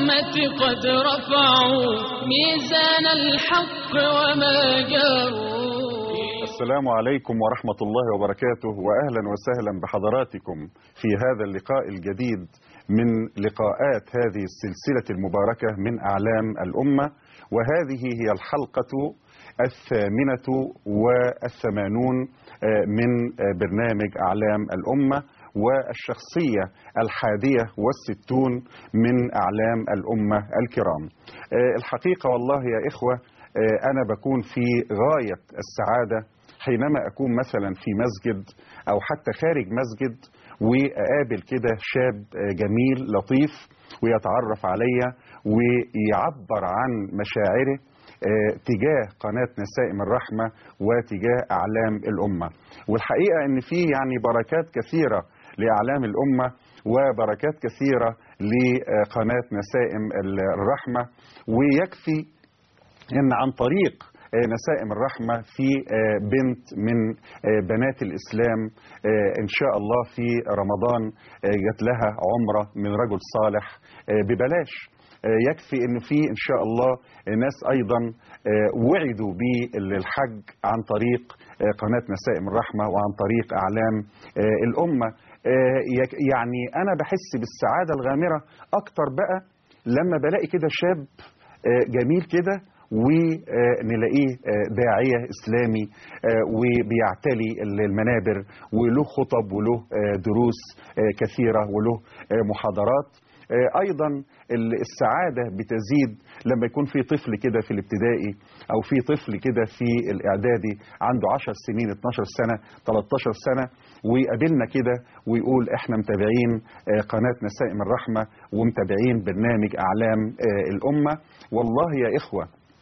الرحمة قد رفعوا ميزان الحق وما جاروا. السلام عليكم ورحمة الله وبركاته، وأهلا وسهلا بحضراتكم في هذا اللقاء الجديد من لقاءات هذه السلسلة المباركة من أعلام الأمة، وهذه هي الحلقة 88 من برنامج أعلام الأمة، والشخصية 61 من أعلام الأمة الكرام. الحقيقة والله يا إخوة، أنا بكون في غاية السعادة حينما أكون مثلا في مسجد أو حتى خارج مسجد وأقابل كده شاب جميل لطيف ويتعرف عليا ويعبر عن مشاعره تجاه قناة نسائم الرحمة وتجاه أعلام الأمة. والحقيقة أن في يعني بركات كثيرة لأعلام الأمة وبركات كثيرة لقناة نسائم الرحمة، ويكفي أن عن طريق نسائم الرحمة في بنت من بنات الإسلام إن شاء الله في رمضان جات لها عمرة من رجل صالح ببلاش. يكفي أن في إن شاء الله ناس أيضا وعدوا بالحج عن طريق قناة نسائم الرحمة وعن طريق أعلام الأمة. يعني أنا بحس بالسعادة الغامرة أكتر بقى لما بلاقي كده شاب جميل كده ونلاقيه داعية إسلامي وبيعتلي المنابر وله خطب وله دروس كثيرة وله محاضرات. أيضا السعادة بتزيد لما يكون في طفل كده في الابتدائي أو في طفل كده في الإعدادي عنده 10 سنين 12 سنة 13 سنة ويقابلنا كده ويقول إحنا متابعين قناة نسائم الرحمة ومتابعين برنامج أعلام الأمة. والله يا إخوة،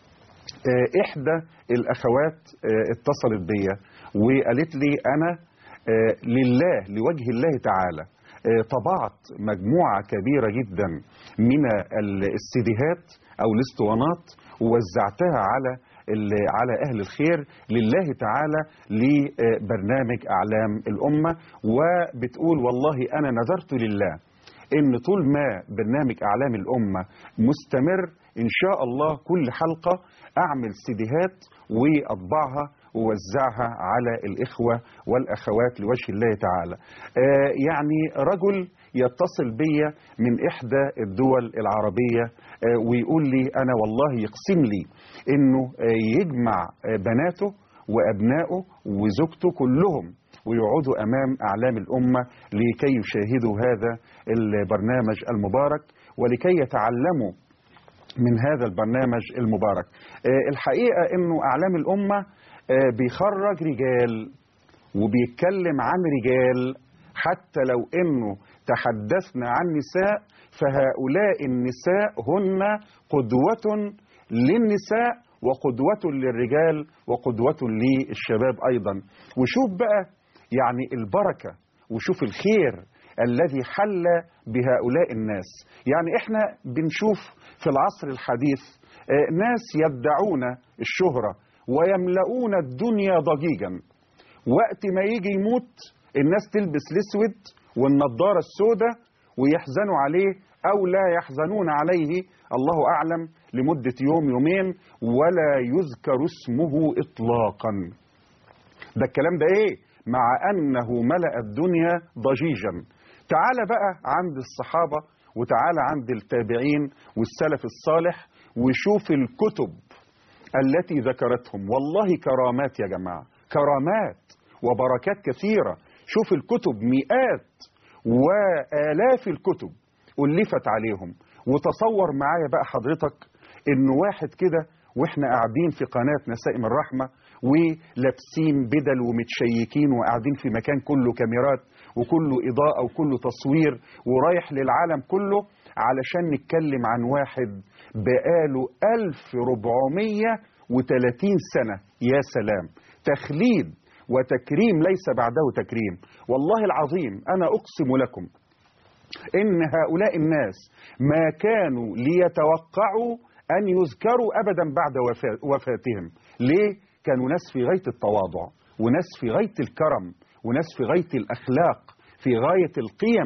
إحدى الأخوات اتصلت بيا وقالت لي أنا لله لوجه الله تعالى طبعت مجموعة كبيرة جدا من السيديهات أو الاسطوانات ووزعتها على أهل الخير لله تعالى لبرنامج أعلام الأمة، وبتقول والله أنا نذرت لله إن طول ما برنامج أعلام الأمة مستمر إن شاء الله كل حلقة أعمل سيديهات وأطبعها ووزعها على الإخوة والأخوات لوجه الله تعالى. يعني رجل يتصل بي من إحدى الدول العربية ويقول لي أنا والله يقسم لي إنه يجمع بناته وأبنائه وزوجته كلهم ويقعدوا أمام أعلام الأمة لكي يشاهدوا هذا البرنامج المبارك ولكي يتعلموا من هذا البرنامج المبارك. الحقيقة إنه أعلام الأمة بيخرج رجال وبيتكلم عن رجال، حتى لو إنه تحدثنا عن نساء فهؤلاء النساء هن قدوة للنساء وقدوة للرجال وقدوة للشباب أيضا. وشوف بقى يعني البركة وشوف الخير الذي حل بهؤلاء الناس. يعني احنا بنشوف في العصر الحديث ناس يدعون الشهرة ويملؤون الدنيا ضجيجا، وقت ما يجي يموت الناس تلبس الاسود والنضارة السوداء ويحزنوا عليه أو لا يحزنون عليه الله أعلم لمدة يوم يومين ولا يذكر اسمه إطلاقا. ده الكلام ده إيه؟ مع أنه ملأ الدنيا ضجيجا. تعال بقى عند الصحابة وتعال عند التابعين والسلف الصالح وشوف الكتب التي ذكرتهم. والله كرامات يا جماعة، كرامات وبركات كثيرة. شوف الكتب مئات وآلاف الكتب ألفت عليهم. وتصور معايا بقى حضرتك إنه واحد كده وإحنا قاعدين في قناة نسائم الرحمة ولابسين بدل ومتشيكين وقاعدين في مكان كله كاميرات وكله إضاءة وكله تصوير ورايح للعالم كله علشان نتكلم عن واحد بقاله 1430 سنة. يا سلام، تخليد وتكريم ليس بعده تكريم. والله العظيم أنا أقسم لكم إن هؤلاء الناس ما كانوا ليتوقعوا أن يذكروا أبدا بعد وفاتهم. ليه؟ كانوا ناس في غاية التواضع وناس في غاية الكرم وناس في غاية الأخلاق في غاية القيم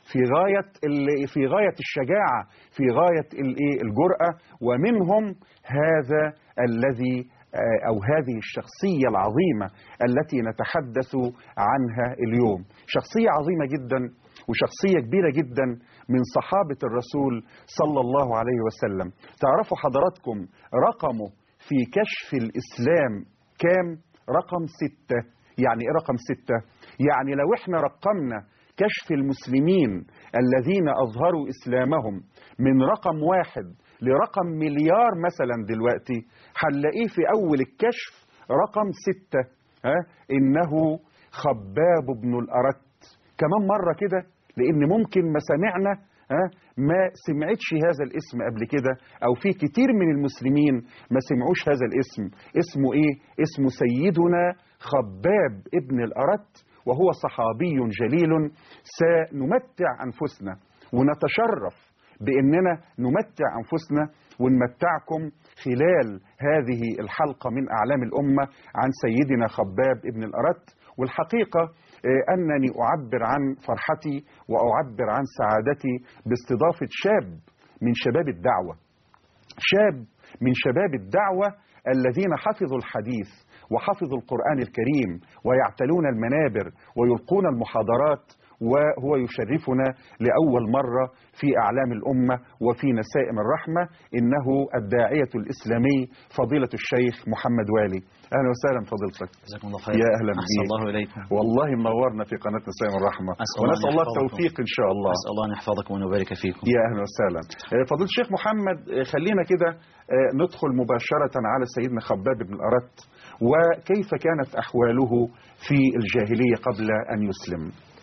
في غاية الشجاعة، في غاية الجرأة. ومنهم هذا الذي أو هذه الشخصية العظيمة التي نتحدث عنها اليوم، شخصية عظيمة جدا وشخصية كبيرة جدا من صحابة الرسول صلى الله عليه وسلم. تعرفوا حضراتكم رقمه في كشف الإسلام كام؟ رقم 6. يعني إيه رقم 6؟ يعني لو إحنا رقمنا كشف المسلمين الذين أظهروا إسلامهم من رقم 1 لرقم مليار مثلا دلوقتي، هنلاقيه في أول الكشف رقم 6. إنه خباب بن الأرت. كمان مرة كده، لأن ممكن ما سمعنا ما سمعتش هذا الاسم قبل كده، أو في كتير من المسلمين ما سمعوش هذا الاسم. اسمه إيه؟ اسمه سيدنا خباب ابن الأرت، وهو صحابي جليل. سنمتع أنفسنا ونتشرف بأننا نمتع أنفسنا ونمتعكم خلال هذه الحلقة من أعلام الأمة عن سيدنا خباب ابن الأرت. والحقيقة أنني أعبر عن فرحتي وأعبر عن سعادتي باستضافة شاب من شباب الدعوة، شاب من شباب الدعوة الذين حفظوا الحديث وحفظوا القرآن الكريم ويعتلون المنابر ويلقون المحاضرات، وهو يشرفنا لأول مرة في أعلام الأمة وفي نسائم الرحمة. إنه الداعية الإسلامي فضيلة الشيخ محمد والي. أهلا وسهلا فضيلتك. جزاكم الله خير. يا أهلا بك. أحسن الله إليكم. والله منورنا في قناة نسائم الرحمة، ونسأل الله التوفيق إن شاء الله. أسأل الله أن يحفظكم وأن يبارك فيكم. يا أهلا وسهلا فضيلة الشيخ محمد. خلينا كده ندخل مباشرة على سيدنا خباب بن الأرت، وكيف كانت أحواله في الجاهلية قبل أن يسلم.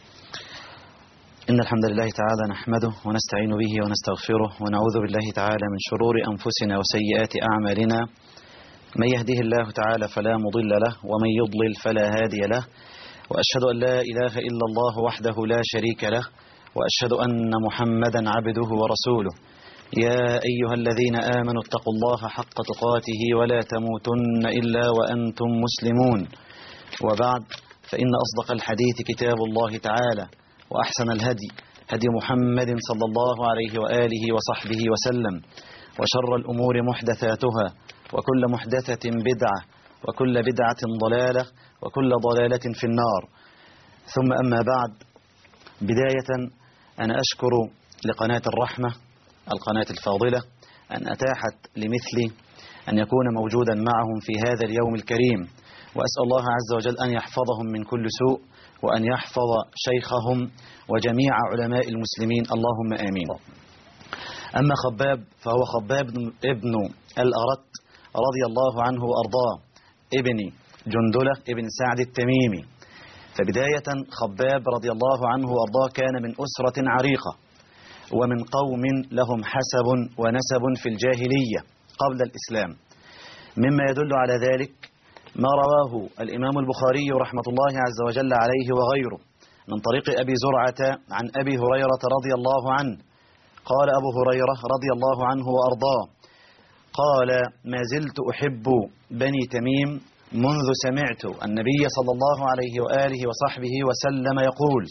إن الحمد لله تعالى نحمده ونستعين به ونستغفره ونعوذ بالله تعالى من شرور أنفسنا وسيئات أعمالنا. من يهده الله تعالى فلا مضل له ومن يضلل فلا هادي له، وأشهد أن لا إله إلا الله وحده لا شريك له، وأشهد أن محمدا عبده ورسوله. يا أيها الذين آمنوا اتقوا الله حق تقاته ولا تموتن إلا وأنتم مسلمون. وبعد، فإن أصدق الحديث كتاب الله تعالى، وأحسن الهدي هدي محمد صلى الله عليه وآله وصحبه وسلم، وشر الأمور محدثاتها، وكل محدثة بدعة، وكل بدعة ضلالة، وكل ضلالة في النار. ثم أما بعد، بداية أنا أشكر لقناة الرحمة القناة الفاضلة أن أتاحت لمثلي أن يكون موجودا معهم في هذا اليوم الكريم، وأسأل الله عز وجل أن يحفظهم من كل سوء، وأن يحفظ شيخهم وجميع علماء المسلمين، اللهم آمين. أما خباب فهو خباب ابن الأرت رضي الله عنه وأرضاه، ابن جندلة ابن سعد التميمي. فبداية خباب رضي الله عنه وأرضاه كان من أسرة عريقة ومن قوم لهم حسب ونسب في الجاهلية قبل الإسلام، مما يدل على ذلك ما رواه الإمام البخاري رحمة الله عز وجل عليه وغيره من طريق أبي زرعة عن أبي هريرة رضي الله عنه قال أبو هريرة رضي الله عنه وأرضاه قال: ما زلت أحب بني تميم منذ سمعت النبي صلى الله عليه وآله وصحبه وسلم يقول: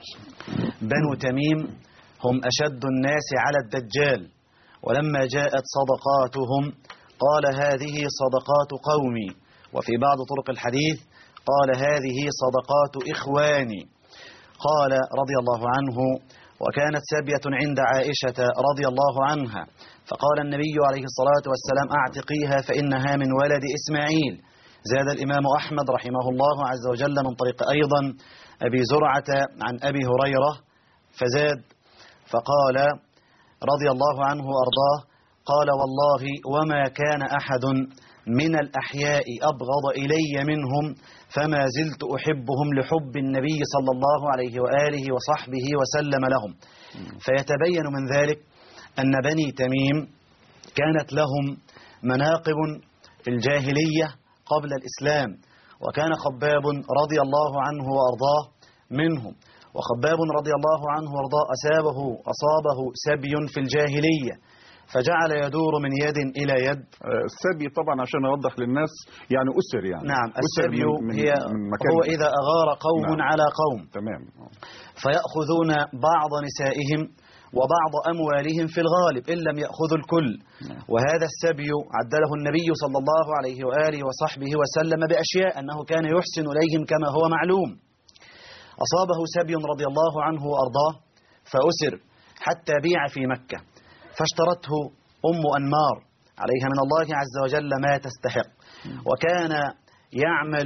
بنو تميم هم أشد الناس على الدجال، ولما جاءت صدقاتهم قال: هذه صدقات قومي. وفي بعض طرق الحديث قال: هذه صدقات إخواني. قال رضي الله عنه: وكانت سبية عند عائشة رضي الله عنها، فقال النبي عليه الصلاة والسلام: أعتقيها فإنها من ولد إسماعيل. زاد الإمام أحمد رحمه الله عز وجل من طريق أيضا أبي زرعة عن أبي هريرة فزاد فقال رضي الله عنه وأرضاه: قال: والله وما كان أحد من الأحياء أبغض إلي منهم، فما زلت أحبهم لحب النبي صلى الله عليه وآله وصحبه وسلم لهم. فيتبين من ذلك أن بني تميم كانت لهم مناقب في الجاهلية قبل الإسلام، وكان خباب رضي الله عنه وأرضاه منهم. وخباب رضي الله عنه وأرضاه أصابه سبي في الجاهلية، فجعل يدور من يد إلى يد. السبي طبعا عشان أوضح للناس يعني أسر، يعني نعم، أسر السبي هو إذا أغار قوم نعم. على قوم تمام. فيأخذون بعض نسائهم وبعض أموالهم في الغالب إن لم يأخذوا الكل. وهذا السبي عدله النبي صلى الله عليه وآله وصحبه وسلم بأشياء أنه كان يحسن إليهم كما هو معلوم. أصابه سبي رضي الله عنه وأرضاه فأسر حتى بيع في مكة، فاشترته أم أنمار عليها من الله عز وجل ما تستحق، وكان يعمل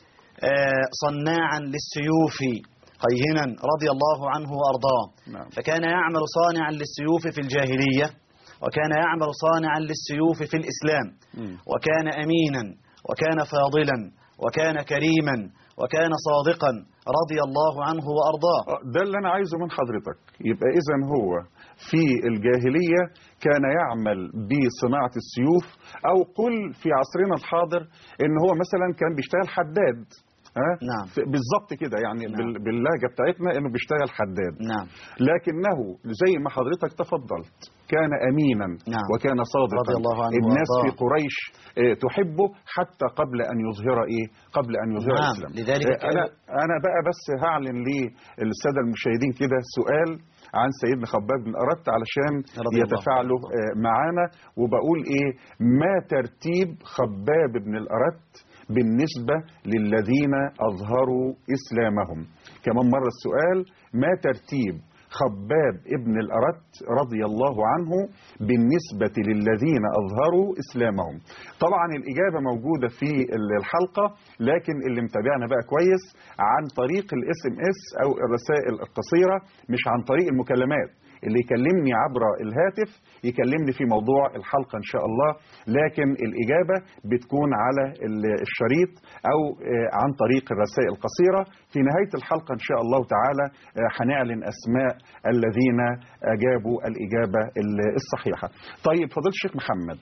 صناعا للسيوف قيهنا رضي الله عنه وأرضاه. فكان يعمل صانعا للسيوف في الجاهلية، وكان يعمل صانعا للسيوف في الإسلام، وكان أمينا وكان فاضلا وكان كريما وكان صادقا رضي الله عنه وأرضاه. ده اللي أنا عايزه من حضرتك. يبقى إذن هو في الجاهلية كان يعمل بصناعة السيوف، أو قل في عصرنا الحاضر إن هو مثلا كان بيشتغل حداد. نعم. بالضبط كده يعني. نعم. باللهجة بتاعتنا إنه بيشتغل حداد. نعم. لكنه زي ما حضرتك تفضلت كان أمينا. نعم. وكان صادقا رضي الله عنه الناس وأرضاه. في قريش تحبه حتى قبل أن يظهر قبل أن يظهر نعم. الإسلام. لذلك أنا بقى بس هعلن للسادة المشاهدين كده سؤال عن سيدنا خباب بن أرت علشان يتفاعلوا معانا، وبقول ما ترتيب خباب بن الأرت بالنسبة للذين أظهروا إسلامهم؟ كمان مرة السؤال: ما ترتيب خباب ابن الأرت رضي الله عنه بالنسبة للذين أظهروا إسلامهم؟ طبعا الإجابة موجودة في الحلقة، لكن اللي متابعنا بقى كويس عن طريق الSMS أو الرسائل القصيرة، مش عن طريق المكالمات. اللي يكلمني عبر الهاتف يكلمني في موضوع الحلقة إن شاء الله، لكن الإجابة بتكون على الشريط أو عن طريق الرسائل القصيرة. في نهاية الحلقة إن شاء الله تعالى هنعلن أسماء الذين أجابوا الإجابة الصحيحة. طيب فضيلة الشيخ محمد،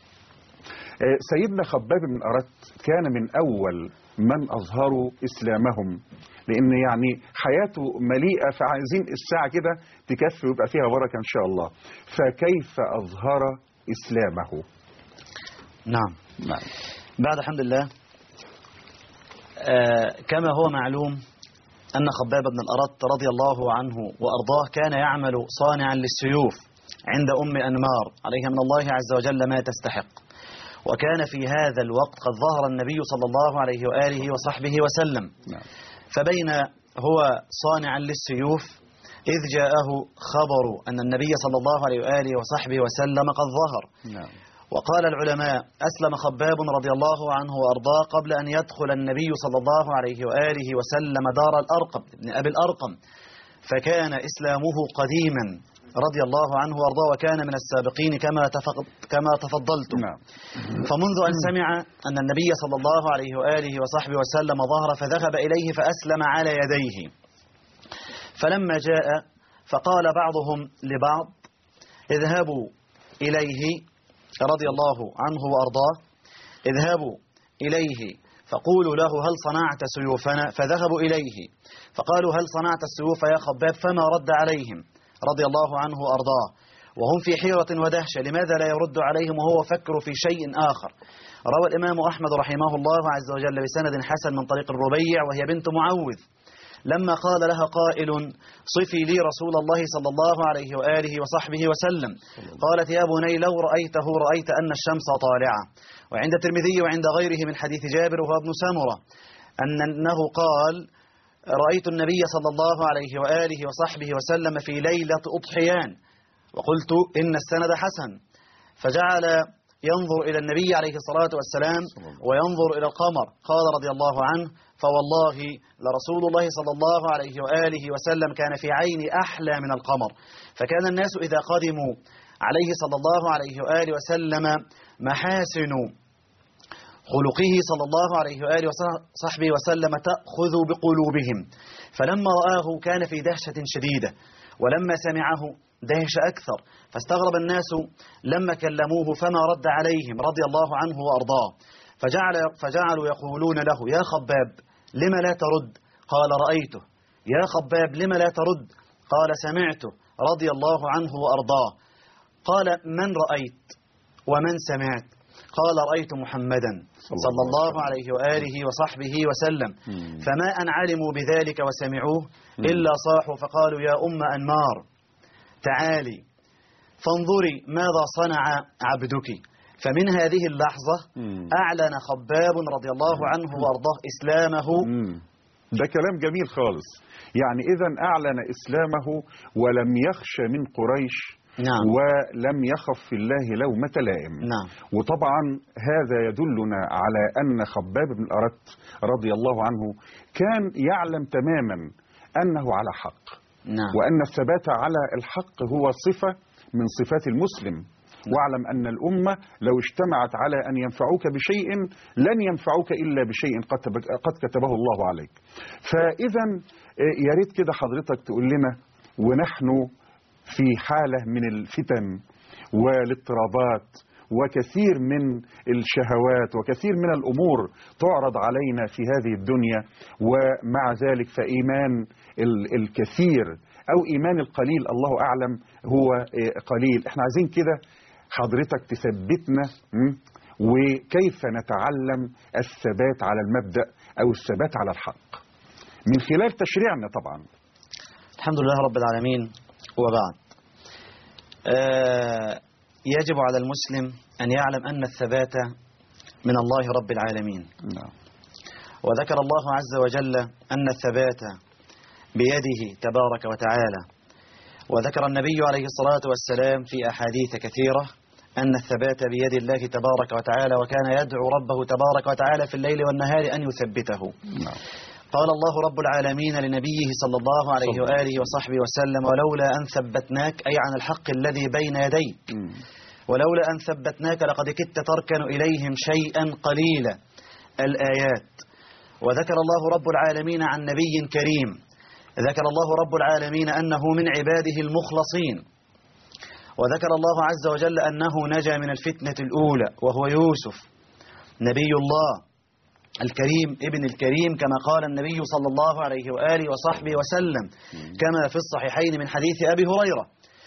سيدنا خباب بن أرت كان من أول من أظهروا إسلامهم، لأن يعني حياته مليئة، فعايزين الساعة كده تكفي ويبقى فيها بركة إن شاء الله. فكيف أظهر إسلامه؟ نعم. بعد الحمد لله، كما هو معلوم أن خباب بن الأرت رضي الله عنه وأرضاه كان يعمل صانعا للسيوف عند أم أنمار عليها من الله عز وجل ما تستحق. وكان في هذا الوقت قد ظهر النبي صلى الله عليه وآله وصحبه وسلم. فبين هو صانعا للسيوف إذ جاءه خبر أن النبي صلى الله عليه وآله وصحبه وسلم قد ظهر. وقال العلماء: أسلم خباب رضي الله عنه وأرضاه قبل أن يدخل النبي صلى الله عليه وآله وسلم دار الأرقم ابن أبي الأرقم، فكان إسلامه قديما رضي الله عنه وأرضاه، وكان من السابقين كما تفضلتم. فمنذ أن سمع أن النبي صلى الله عليه وآله وصحبه وسلم ظهر فذهب إليه فأسلم على يديه. فلما جاء فقال بعضهم لبعض: اذهبوا إليه رضي الله عنه وأرضاه، اذهبوا إليه فقولوا له: هل صنعت سيوفنا؟ فذهبوا إليه فقالوا: هل صنعت السيوف يا خباب؟ فما رد عليهم رضي الله عنه وأرضاه، وهم في حيرة ودهشة، لماذا لا يرد عليهم وهو فكر في شيء آخر. روى الإمام أحمد رحمه الله عز وجل بسند حسن من طريق الربيع وهي بنت معوذ، لما قال لها قائل: صفي لي رسول الله صلى الله عليه وآله وصحبه وسلم، قالت: يا بني لو رأيته رأيت أن الشمس طالعة. وعند الترمذي وعند غيره من حديث جابر وهو ابن سمرة أنه قال: رأيت النبي صلى الله عليه وآله وصحبه وسلم في ليلة أضحيان، وقلت إن السند حسن. فجعل ينظر إلى النبي عليه الصلاة والسلام وينظر إلى القمر، قال رضي الله عنه: فوالله لرسول الله صلى الله عليه وآله وسلم كان في عيني أحلى من القمر. فكان الناس إذا قدموا عليه صلى الله عليه وآله وسلم محاسن خلقه صلى الله عليه وآله وصحبه وسلم تأخذ بقلوبهم، فلما رآه كان في دهشة شديدة، ولما سمعه دهش أكثر، فاستغرب الناس لما كلموه فما رد عليهم رضي الله عنه وأرضاه. فجعلوا يقولون له: يا خباب لم لا ترد؟ قال: رأيته. يا خباب لم لا ترد؟ قال: سمعته رضي الله عنه وأرضاه. قال: من رأيت ومن سمعت؟ قال: رأيت محمدا صلى الله عليه وآله وصحبه وسلم. فما أن علموا بذلك وسمعوه إلا صاحوا فقالوا: يا أم أنمار تعالي فانظري ماذا صنع عبدك. فمن هذه اللحظة أعلن خباب رضي الله عنه وأرضاه إسلامه. ده كلام جميل خالص. يعني إذن أعلن إسلامه ولم يخش من قريش. نعم. ولم يخف في الله لومة لائم. نعم. وطبعا هذا يدلنا على أن خباب بن الأرت رضي الله عنه كان يعلم تماما أنه على حق. نعم. وأن الثبات على الحق هو صفة من صفات المسلم. واعلم أن الأمة لو اجتمعت على أن ينفعوك بشيء لن ينفعوك إلا بشيء قد كتبه الله عليك. فإذا يا ريت كده حضرتك تقول لنا، ونحن في حالة من الفتن والاضطرابات وكثير من الشهوات وكثير من الأمور تعرض علينا في هذه الدنيا، ومع ذلك فإيمان الكثير أو إيمان القليل الله أعلم هو قليل. احنا عايزين كده حضرتك تثبتنا وكيف نتعلم الثبات على المبدأ أو الثبات على الحق من خلال تشريعنا طبعا. الحمد لله رب العالمين. وبعد، يجب على المسلم أن يعلم أن الثبات من الله رب العالمين. نعم. وذكر الله عز وجل أن الثبات بيده تبارك وتعالى، وذكر النبي عليه الصلاة والسلام في أحاديث كثيرة أن الثبات بيد الله تبارك وتعالى، وكان يدعو ربه تبارك وتعالى في الليل والنهار أن يثبته. نعم. قال الله رب العالمين لنبيه صلى الله عليه وآله وصحبه وسلم: ولولا أن ثبتناك، أي عن الحق الذي بين يديك، ولولا أن ثبتناك لقد كدت تركن إليهم شيئا قليلا. الآيات. وذكر الله رب العالمين عن نبي كريم، ذكر الله رب العالمين أنه من عباده المخلصين، وذكر الله عز وجل أنه نجا من الفتنة الأولى وهو يوسف نبي الله الكريم ابن الكريم، كما قال النبي صلى الله عليه وآله وصحبه وسلم كما في الصحيحين من حديث أبي هريرة.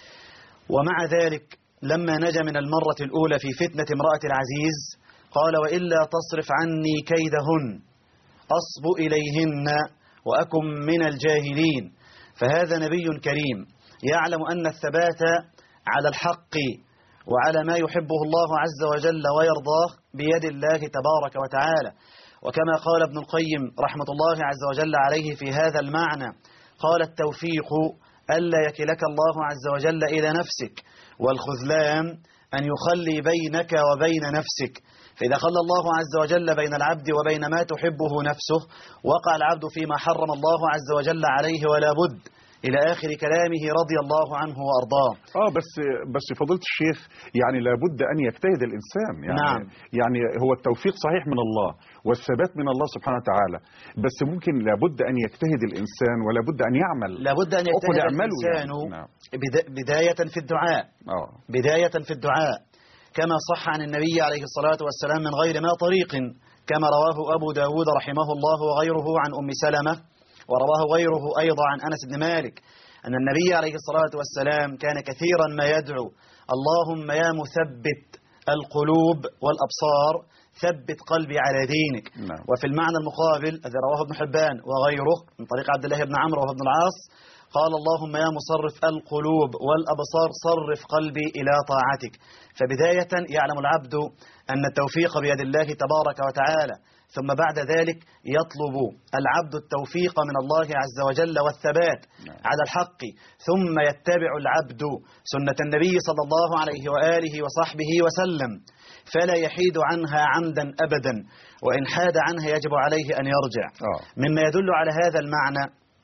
ومع ذلك لما نجا من المرة الأولى في فتنة امرأة العزيز قال: وإلا تصرف عني كيدهن أصب إليهن وأكن من الجاهلين. فهذا نبي كريم يعلم أن الثبات على الحق وعلى ما يحبه الله عز وجل ويرضاه بيد الله تبارك وتعالى. وكما قال ابن القيم رحمة الله عز وجل عليه في هذا المعنى، قال: التوفيق ألا يكلك الله عز وجل إلى نفسك، والخذلان أن يخلي بينك وبين نفسك. فإذا خلى الله عز وجل بين العبد وبين ما تحبه نفسه وقع العبد فيما حرم الله عز وجل عليه ولا بد، إلى آخر كلامه رضي الله عنه وأرضاه. بس فضيلة الشيخ، يعني لابد أن يجتهد الإنسان. نعم. يعني هو التوفيق صحيح من الله والثبات من الله سبحانه وتعالى، بس ممكن لابد أن يجتهد الإنسان ولابد أن يعمل. لابد أن يجتهد الإنسان نعم. بداية في الدعاء. بداية في الدعاء كما صح عن النبي عليه الصلاة والسلام من غير ما طريق، كما رواه أبو داود رحمه الله وغيره عن أم سلمة، ورواه غيره أيضا عن أنس بن مالك، أن النبي عليه الصلاة والسلام كان كثيرا ما يدعو: اللهم يا مثبت القلوب والأبصار ثبت قلبي على دينك. نعم. وفي المعنى المقابل الذي رواه ابن حبان وغيره من طريق عبد الله بن عمرو وابن العاص قال: اللهم يا مصرف القلوب والأبصار صرف قلبي إلى طاعتك. فبداية يعلم العبد أن التوفيق بيد الله تبارك وتعالى، ثم بعد ذلك يطلب العبد التوفيق من الله عز وجل والثبات على الحق، ثم يتبع العبد سنة النبي صلى الله عليه وآله وصحبه وسلم، فلا يحيد عنها عمدا أبدا، وإن حاد عنها يجب عليه أن يرجع. مما يدل على هذا المعنى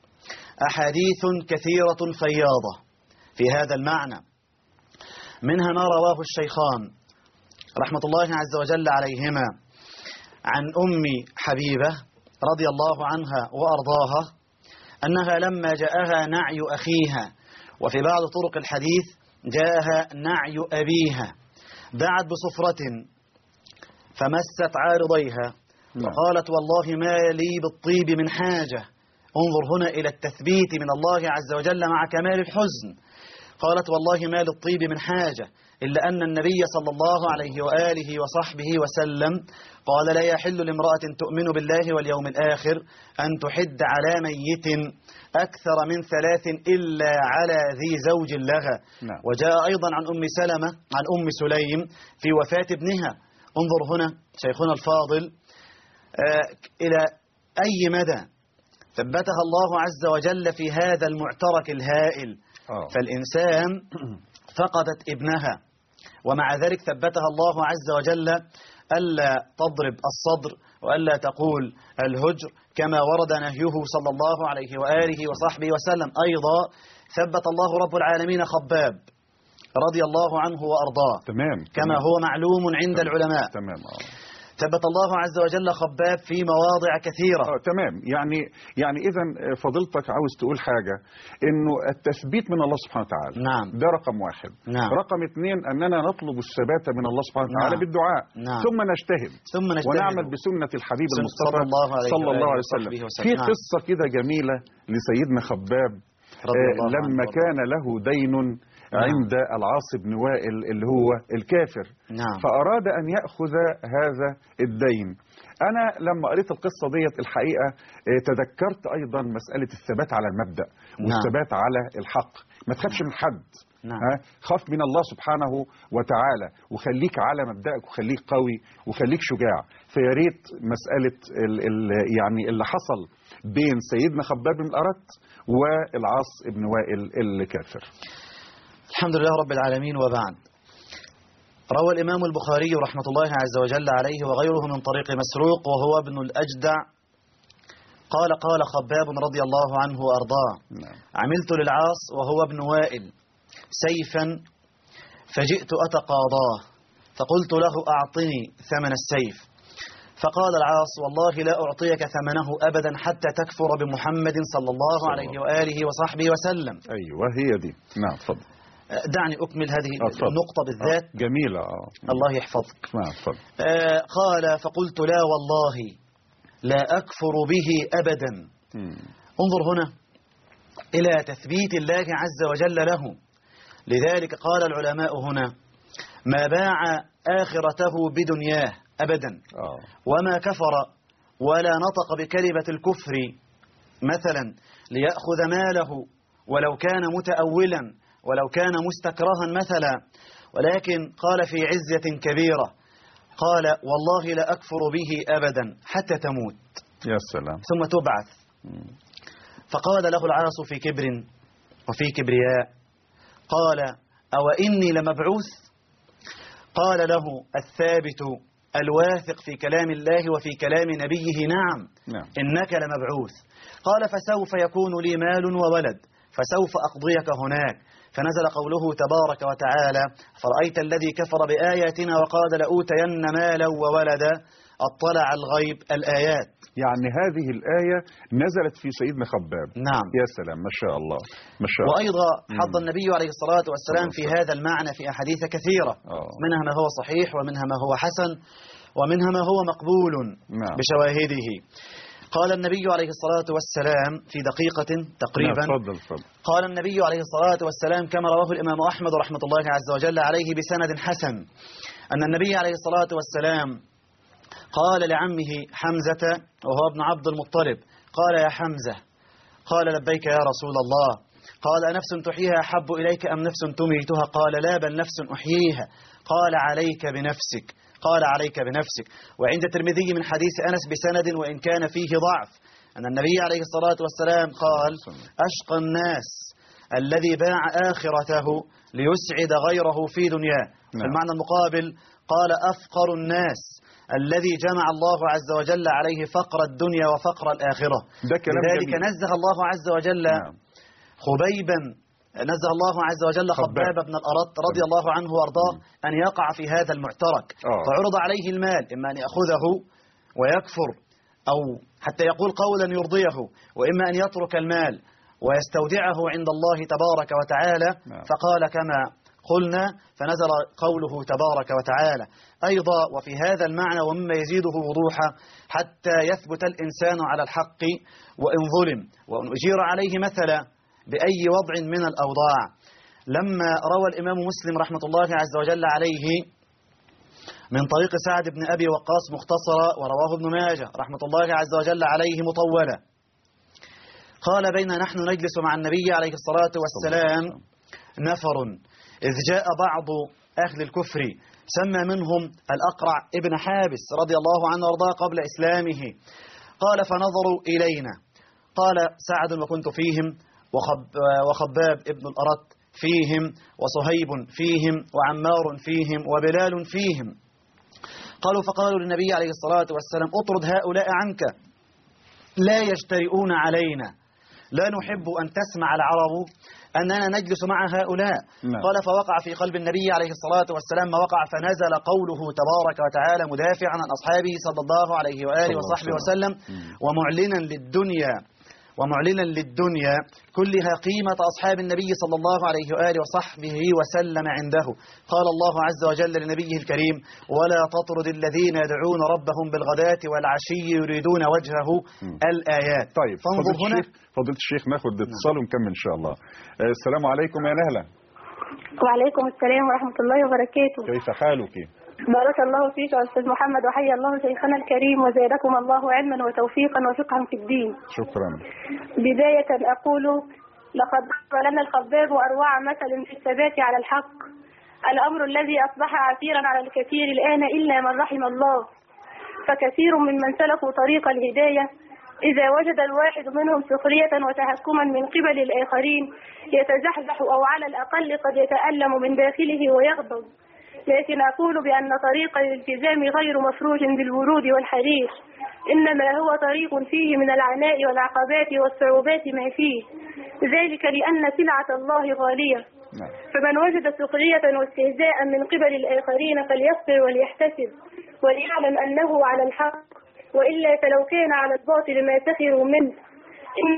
أحاديث كثيرة فياضة في هذا المعنى، منها ما رواه الشيخان رحمة الله عز وجل عليهما عن أم حبيبة رضي الله عنها وأرضاها أنها لما جاءها نعي أخيها، وفي بعض طرق الحديث جاءها نعي أبيها، دعت بصفرة فمست عارضيها وقالت: والله ما لي بالطيب من حاجة. انظر هنا إلى التثبيت من الله عز وجل مع كمال الحزن. قالت والله ما للطيب من حاجة إلا أن النبي صلى الله عليه وآله وصحبه وسلم قال لا يحل لامرأة تؤمن بالله واليوم الآخر أن تحد على ميت أكثر من 3 إلا على ذي زوج لها. نعم. وجاء أيضا عن أم سلمة عن أم سليم في وفاة ابنها. انظر هنا شيخنا الفاضل إلى أي مدى ثبتها الله عز وجل في هذا المعترك الهائل. فالإنسان فقدت ابنها ومع ذلك ثبتها الله عز وجل ألا تضرب الصدر وألا تقول الهجر كما ورد نهيه صلى الله عليه وآله وصحبه وسلم. أيضا ثبت الله رب العالمين خباب رضي الله عنه وأرضاه تمام. كما هو معلوم عند العلماء. تمام. ثبت الله عز وجل خباب في مواضع كثيرة. تمام. يعني إذا فضيلتك عاوز تقول حاجة إنه التثبيت من الله سبحانه وتعالى. نعم. ده رقم 1. نعم. رقم 2 أننا نطلب الثبات من الله سبحانه وتعالى. نعم. بالدعاء. نعم. ثم نجتهد ونعمل بسنة الحبيب المصطفى صلى الله عليه وسلم. وسلم. في قصة كده جميلة لسيدنا خباب لما كان له دين عند العاص بن وائل اللي هو الكافر. نعم. فأراد أن يأخذ هذا الدين. أنا لما قريت القصة ديت الحقيقة تذكرت أيضا مسألة الثبات على المبدأ والثبات على الحق. ما تخافش من حد. نعم. خاف من الله سبحانه وتعالى وخليك على مبدأك وخليك قوي وخليك شجاع. فيا ريت مسألة يعني اللي حصل بين سيدنا خباب بن الأرت والعاص بن وائل الكافر. الحمد لله رب العالمين. وبعد، روى الإمام البخاري رحمة الله عز وجل عليه وغيره من طريق مسروق وهو ابن الأجدع قال خباب رضي الله عنه وأرضاه عملت للعاص وهو ابن وائل سيفا فجئت أتقاضاه فقلت له أعطني ثمن السيف فقال العاص والله لا أعطيك ثمنه أبدا حتى تكفر بمحمد صلى الله عليه وآله وصحبه وسلم. أيوة هي دي. نعم تفضل. دعني أكمل هذه النقطة بالذات. جميلة. الله يحفظك. نعم تفضل. قال فقلت لا والله لا أكفر به أبدا. انظر هنا إلى تثبيت الله عز وجل له. لذلك قال العلماء هنا ما باع آخرته بدنياه أبدا وما كفر ولا نطق بكلمة الكفر مثلا ليأخذ ماله ولو كان متأولا ولو كان مستكرها مثلا ولكن قال في عزة كبيرة قال والله لا أكفر به أبدا حتى تموت. يا سلام. ثم تبعث. فقال له العاص في كبر وفي كبرياء قال أو إني لمبعوث. قال له الثابت الواثق في كلام الله وفي كلام نبيه نعم إنك لمبعوث. قال فسوف يكون لي مال وولد فسوف أقضيك هناك. فنزل قوله تبارك وتعالى فرأيت الذي كفر بآياتنا وقال لأوتين مالا وولدا اطلع الغيب الآيات. يعني هذه الآية نزلت في سيدنا خباب. نعم. يا سلام ما شاء الله ما شاء الله. وأيضا حض النبي عليه الصلاة والسلام في هذا المعنى في أحاديث كثيرة منها ما هو صحيح ومنها ما هو حسن ومنها ما هو مقبول بشواهده. قال النبي عليه الصلاة والسلام في دقيقة تقريبا. فضل. قال النبي عليه الصلاة والسلام كما رواه الإمام أحمد رحمة الله عز وجل عليه بسند حسن أن النبي عليه الصلاة والسلام قال لعمه حمزة وهو ابن عبد المطلب قال يا حمزة قال لبيك يا رسول الله قال نفس تحييها أحب إليك أم نفس تميتها قال لا بل نفس أحييها قال عليك بنفسك قال عليك بنفسك. وعند الترمذي من حديث أنس بسند وإن كان فيه ضعف أن النبي عليه الصلاة والسلام قال أشقى الناس الذي باع آخرته ليسعد غيره في دنياه. في المعنى المقابل قال أفقر الناس الذي جمع الله عز وجل عليه فقر الدنيا وفقر الآخرة. لذلك نزه الله عز وجل خبيبا نزه الله عز وجل خباب بن الأرت رضي الله عنه وارضاه أن يقع في هذا المعترك. فعرض عليه المال إما أن يأخذه ويكفر أو حتى يقول قولا يرضيه وإما أن يترك المال ويستودعه عند الله تبارك وتعالى. فقال كما قلنا فنزل قوله تبارك وتعالى أيضا وفي هذا المعنى ومما يزيده وضوحا حتى يثبت الإنسان على الحق وإن ظلم وأن أجير عليه مثلا بأي وضع من الأوضاع. لما روى الإمام مسلم رحمة الله عز وجل عليه من طريق سعد بن أبي وقاص مختصرا، ورواه ابن ماجه رحمة الله عز وجل عليه مطولا، قال: بين نحن نجلس مع النبي عليه الصلاة والسلام نفر إذ جاء بعض أهل الكفر سمى منهم الأقرع ابن حابس رضي الله عنه وارضاه قبل إسلامه، قال: فنظروا إلينا، قال سعد: وكنت فيهم، وخباب ابن الأرت فيهم، وصهيب فيهم، وعمار فيهم، وبلال فيهم. قالوا: فقالوا للنبي عليه الصلاة والسلام: اطرد هؤلاء عنك، لا يجترئون علينا، لا نحب أن تسمع العرب أننا نجلس مع هؤلاء. قال: فوقع في قلب النبي عليه الصلاة والسلام ما وقع، فنزل قوله تبارك وتعالى مدافعا عن أصحابه صلى الله عليه وآله وصحبه وسلم، ومعلنا للدنيا كلها قيمة أصحاب النبي صلى الله عليه وآله وصحبه وسلم عنده. قال الله عز وجل لنبيه الكريم: ولا تطرد الذين يدعون ربهم بالغداة والعشي يريدون وجهه. الآيات. طيب فضيلة الشيخ ناخد اتصال ونكمل إن شاء الله. السلام عليكم يا نهلة. وعليكم السلام ورحمة الله وبركاته. كيف حالك؟ بارك الله فيك يا أستاذ محمد، وحيا الله شيخنا الكريم، وزادكم الله علما وتوفيقا وفقها في الدين. شكرا. بداية أقول: لقد ضرب لنا الخباب أروع مثل في الثبات على الحق، الأمر الذي أصبح عسيرا على الكثير الآن إلا من رحم الله، فكثير ممن سلكوا طريق الهداية إذا وجد الواحد منهم سخرية وتهكما من قبل الآخرين يتزحزح، أو على الأقل قد يتألم من داخله ويغضب. لكن أقول بأن طريق الالتزام غير مفروش بالورود والحرير، إنما هو طريق فيه من العناء والعقبات والصعوبات ما فيه، ذلك لأن سلعة الله غالية، فمن وجد سخرية واستهزاء من قبل الآخرين فليصبر وليحتسب وليعلم أنه على الحق، وإلا فلو كان على الباطل ما سخروا منه إن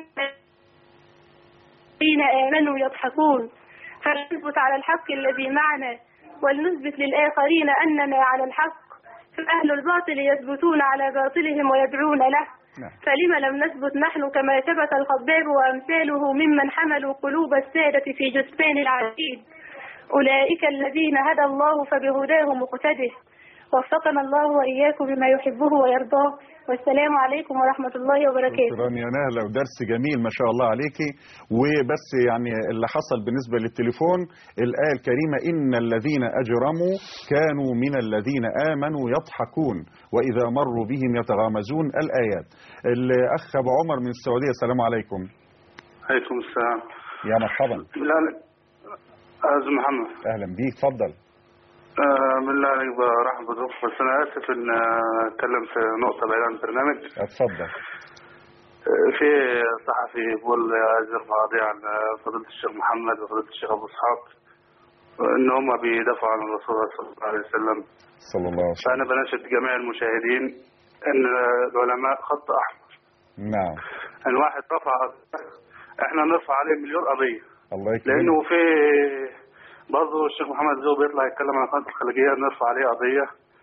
الذين آمنوا يضحكون. فنثبت على الحق الذي معنا ولنثبت للآخرين أننا على الحق، فأهل الباطل يثبتون على باطلهم ويدعون له. فلما لم نثبت نحن كما ثبت الخباب وأمثاله ممن حملوا قلوب السادة في جثمان العبيد؟ أولئك الذين هدى الله فبهداه مقتده. وفقنا الله وإياكم بما يحبه ويرضاه، والسلام عليكم ورحمة الله وبركاته. شكرا يا نهلة، ودرس جميل ما شاء الله عليكي. وبس يعني اللي حصل بالنسبة للتليفون، الآية الكريمة: إن الذين أجرموا كانوا من الذين آمنوا يضحكون وإذا مروا بهم يتغامزون. الآيات. الأخ أبو عمر من السعودية، السلام عليكم. عليكم السلام. يا مرحبا. أستاذ محمد. أهلا بيك، تفضل. من الله عليك برحب بضيوف، بس أنا آسف إن أتكلم في نقطة بعيدة عن البرنامج. اتفضل. في صحفي بيقول عايز يرفع قضية عن فضيلة الشيخ محمد وفضيلة الشيخ أبو إسحاق إن هم بيدافعوا عن الرسول صلى الله عليه وسلم. صلى الله عليه وسلم. فأنا بناشد جميع المشاهدين إن العلماء خط أحمر. نعم. إن واحد رفع قضية إحنا نرفع عليه مليون قضية. الله يكرمك. لأنه في برضه الشيخ محمد زو بيطلع يتكلم عن قناة الخليجية نرفع عليه قضية.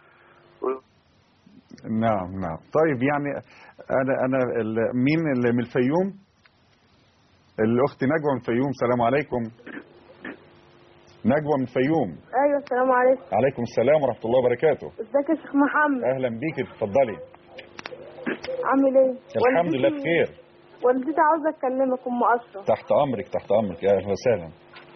نعم. طيب يعني أنا مين اللي من الفيوم؟ الأخت نجوى من الفيوم، السلام عليكم. نجوى من الفيوم. أيوة السلام عليكم. عليكم السلام ورحمة الله وبركاته. ازيك يا شيخ محمد؟ أهلا بيك، اتفضلي. عامل إيه؟ الحمد لله بخير. والدتي عاوزة أكلمك، أم أشرف. تحت أمرك يا أهلا وسهلا.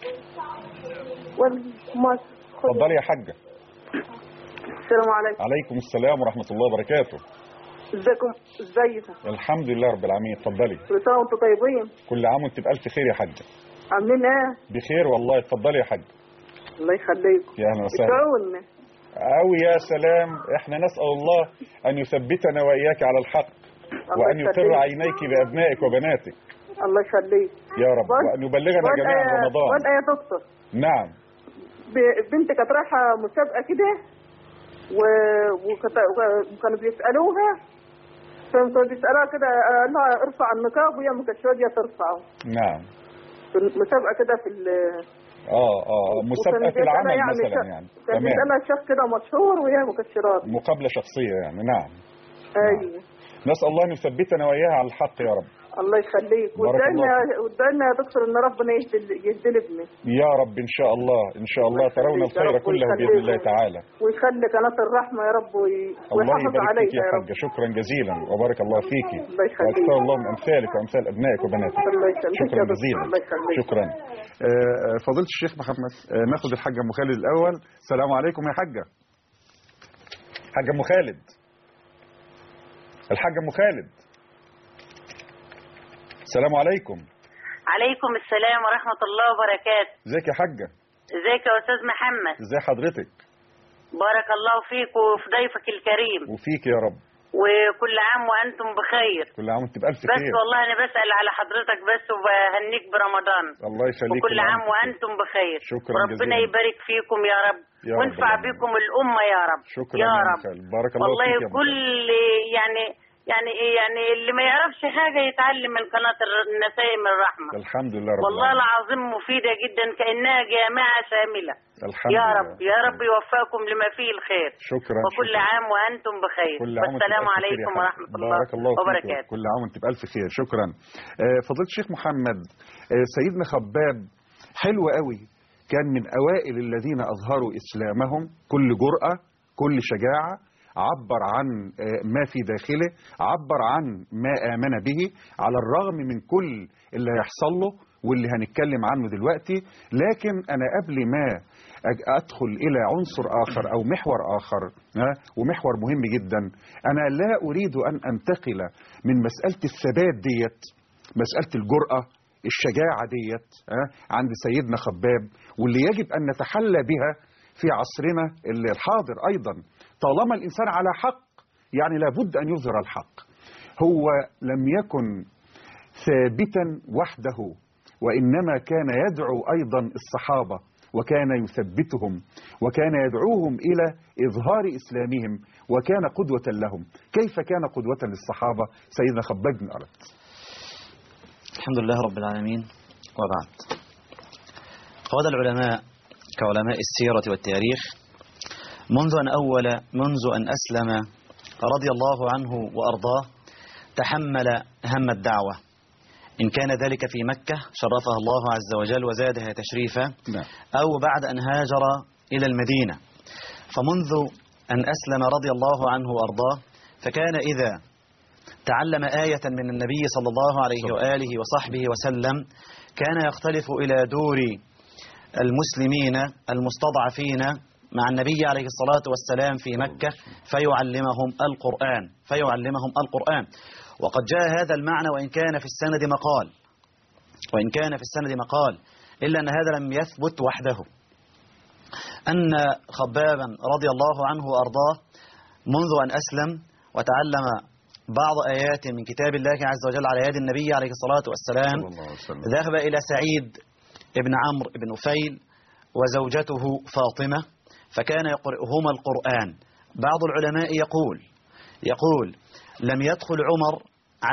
اتفضلي يا حاجة. السلام عليكم. عليكم السلام ورحمة الله وبركاته. ازيكم؟ الحمد لله رب العالمين، اتفضلي. كل سنة وانتم طيبين. كل عام وانت بألف خير يا حاجة. عاملين ايه؟ بخير والله، اتفضلي يا حاجة. الله يخليكم. يا أهلا وسهلا. ادعوا أو يا سلام، احنا نسأل الله أن يثبتنا وإياك على الحق، وأن يقر عينيك بأبنائك وبناتك. الله يخليك يا رب، وأن يبلغنا جميعا رمضان. وأنا يا دكتور. نعم. بنتي كانت رايحة مسابقة كده وكانوا بيسألوها، فكانوا بيسألوها كده قال لها ارفع النقاب، وهي ما كانتش راضية ترفعه. نعم. في مسابقة كده في مسابقة في العمل يعني مثلا يعني. كان بيسألها شخص كده مشهور وهي ما كانتش راضية. مقابلة شخصية يعني. نعم. ايوه. نسأل الله أن يثبتنا وإياها على الحق يا رب. الله يخليك. وادعينا يا دكتور ان ربنا يهدي ابني يا رب ان شاء الله، ان شاء الله ترون الخير كله باذن الله تعالى. ويخلي قناه الرحمه يا رب الله ويحافظ يبارك عليها فيك يا حاجه، شكرا جزيلا وبارك الله فيكي. الله يخليك. واكثر الله من امثالك وامثال ابنائك وبناتك. الله يخليك. شكرا جزيلا. الله يخليك. شكرا. فضيله الشيخ محمد، ناخد الحاجه ام خالد الاول. السلام عليكم يا حاجه. حاجه ام خالد. الحاجه ام خالد. السلام عليكم. عليكم السلام ورحمة الله وبركاته. ازيك يا حاجة؟ ازيك يا أستاذ محمد؟ ازي حضرتك؟ بارك الله فيك وفي ضيفك الكريم. وفيك يا رب. وكل عام وأنتم بخير. كل عام وأنت بألف خير. بس والله أنا بسأل على حضرتك بس وبهنيك برمضان. الله يخليك. وكل عام وأنتم بخير. شكرا وربنا جزيلا. يبارك فيكم يا رب. وينفع بكم الأمة يا رب. شكرا يا رب. بارك الله والله فيك. كل يعني اللي ما يعرفش حاجة يتعلم من قناة النسائم الرحمة. الحمد لله رب والله العظيم مفيدة جدا كأنها جامعة شاملة. الحمد يا لله. رب يا رب يوفقكم لما فيه الخير. شكرا. وكل عام وأنتم بخير. والسلام عليكم ورحمة الله وبركاته. كل عام وأنت بألف خير. شكرا. فضيلة الشيخ محمد، سيدنا خباب حلو قوي، كان من أوائل الذين أظهروا إسلامهم كل جرأة كل شجاعة، عبر عن ما في داخله، عبر عن ما آمن به على الرغم من كل اللي هيحصل له واللي هنتكلم عنه دلوقتي. لكن أنا قبل ما أدخل إلى عنصر آخر أو محور آخر، ومحور مهم جدا، أنا لا أريد أن أنتقل من مسألة الثبات ديت، مسألة الجرأة الشجاعة ديت عند سيدنا خباب، واللي يجب أن نتحلى بها في عصرنا الحاضر أيضا. طالما الإنسان على حق يعني لابد أن يظهر الحق. هو لم يكن ثابتا وحده، وإنما كان يدعو أيضا الصحابة وكان يثبتهم وكان يدعوهم إلى إظهار إسلامهم وكان قدوة لهم. كيف كان قدوة للصحابة سيدنا خباب بن أرد؟ الحمد لله رب العالمين، وبعد. قال العلماء كعلماء السيرة والتاريخ منذ أن أسلم رضي الله عنه وأرضاه تحمل هم الدعوة، إن كان ذلك في مكة شرفها الله عز وجل وزادها تشريفا، أو بعد أن هاجر إلى المدينة. فمنذ أن أسلم رضي الله عنه وأرضاه فكان إذا تعلم آية من النبي صلى الله عليه وآله وصحبه وسلم كان يختلف إلى دور المسلمين المستضعفين مع النبي عليه الصلاة والسلام في مكة فيعلمهم القرآن. وقد جاء هذا المعنى وإن كان في السند مقال إلا أن هذا لم يثبت وحده، أن خبابا رضي الله عنه وأرضاه منذ أن أسلم وتعلم بعض آيات من كتاب الله عز وجل على يد النبي عليه الصلاة والسلام ذهب إلى سعيد ابن عمرو بن نفيل وزوجته فاطمة فكان يقرئهما القرآن. بعض العلماء يقول لم يدخل عمر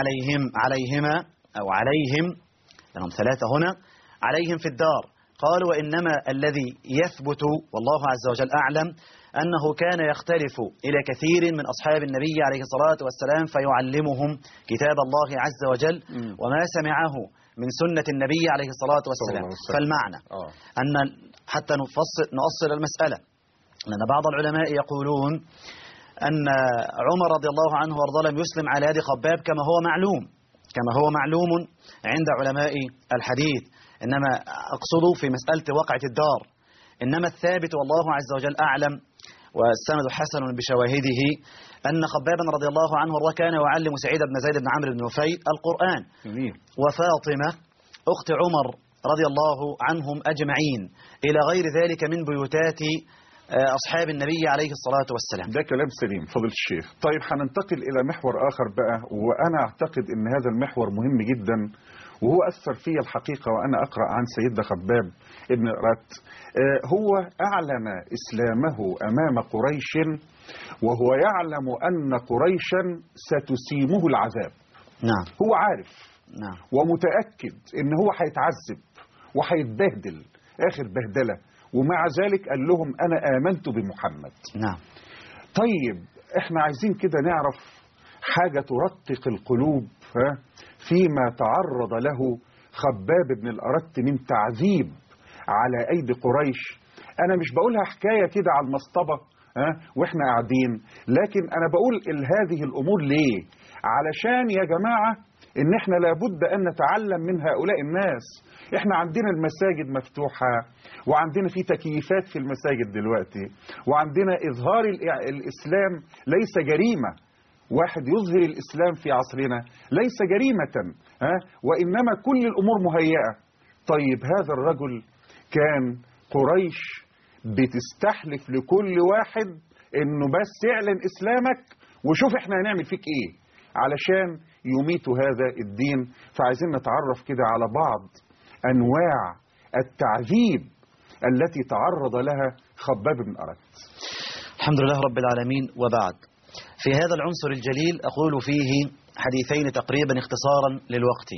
عليهم لهم ثلاثة هنا عليهم في الدار، قالوا وإنما الذي يثبت والله عز وجل أعلم أنه كان يختلف إلى كثير من أصحاب النبي عليه الصلاة والسلام فيعلمهم كتاب الله عز وجل وما سمعه من سنة النبي عليه الصلاة والسلام. فالمعنى أن حتى نؤصل المسألة، لأن بعض العلماء يقولون أن عمر رضي الله عنه وارضاه لم يسلم على يد خباب كما هو معلوم عند علماء الحديث، إنما أقصد في مسألة وقعة الدار. إنما الثابت والله عز وجل أعلم والسند حسن بشواهده أن خبابا رضي الله عنه وارضاه كان يعلم سعيد بن زيد بن عمرو بن نفيل القرآن. وفاطمة أخت عمر رضي الله عنهم أجمعين إلى غير ذلك من بيوتات أصحاب النبي عليه الصلاة والسلام. ده كلام سليم فضيلة الشيخ. طيب هننتقل إلى محور آخر بقى، وأنا أعتقد أن هذا المحور مهم جدا وهو أثر في الحقيقة وأنا أقرأ عن سيدنا خباب ابن أرد. هو أعلن إسلامه أمام قريش وهو يعلم أن قريشا ستسيمه العذاب. نعم. هو عارف. نعم. ومتأكد أن هو هيتعذب وهيتبهدل آخر بهدلة، ومع ذلك قال لهم أنا آمنت بمحمد. نعم. طيب احنا عايزين كده نعرف حاجة ترقق القلوب فيما تعرض له خباب بن الأرت من تعذيب على أيدي قريش. أنا مش بقولها حكاية كده على المصطبة وإحنا قاعدين، لكن أنا بقول هذه الأمور ليه؟ علشان يا جماعة إن إحنا لابد أن نتعلم من هؤلاء الناس. إحنا عندنا المساجد مفتوحة، وعندنا في تكييفات في المساجد دلوقتي، وعندنا إظهار الإسلام ليس جريمة. واحد يظهر الإسلام في عصرنا ليس جريمة، وإنما كل الأمور مهيئة. طيب هذا الرجل كان قريش بتستحلف لكل واحد إنه بس اعلن إسلامك وشوف إحنا هنعمل فيك إيه علشان يميتوا هذا الدين. فعايزين نتعرف كده على بعض أنواع التعذيب التي تعرض لها خباب بن أرت. الحمد لله رب العالمين، وبعد. في هذا العنصر الجليل أقول فيه حديثين تقريبا اختصارا للوقت.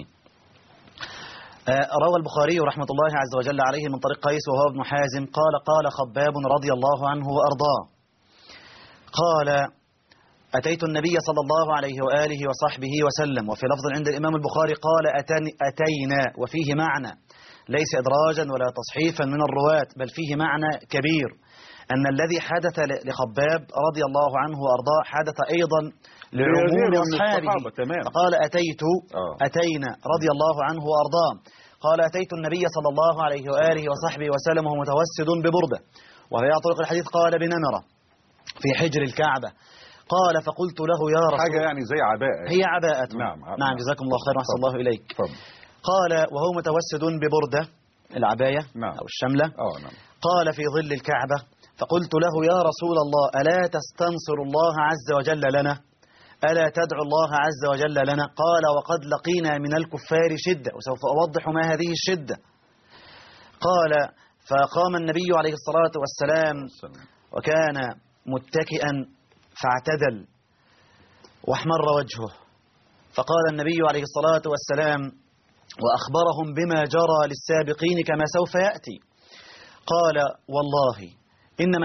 روى البخاري رحمة الله عز وجل عليه من طريق قيس وهو ابن حازم قال خباب رضي الله عنه وأرضاه قال أتيت النبي صلى الله عليه وآله وصحبه وسلم. وفي لفظ عند الإمام البخاري قال أتينا، وفيه معنى ليس إدراجا ولا تصحيفا من الرواة، بل فيه معنى كبير أن الذي حدث لخباب رضي الله عنه وأرضاه حدث أيضا لعموم أصحابه. فقال أتينا رضي الله عنه وأرضاه قال أتيت النبي صلى الله عليه وآله وصحبه وسلم وهو متوسد ببردة، وهي طرق الحديث قال بنمرة في حجر الكعبة. قال فقلت له يا رسول حاجة يعني زي عباءة، هي عباءة. نعم جزاكم الله خير وأحسن الله إليك. قال وهو متوسد ببردة العباية أو الشملة. نعم. قال في ظل الكعبة. فقلت له يا رسول الله ألا تستنصر الله عز وجل لنا؟ ألا تدعو الله عز وجل لنا؟ قال وقد لقينا من الكفار شدة، وسوف أوضح ما هذه الشدة. قال فقام النبي عليه الصلاة والسلام وكان متكئا فاعتدل واحمر وجهه، فقال النبي عليه الصلاة والسلام وأخبرهم بما جرى للسابقين كما سوف يأتي. قال والله إن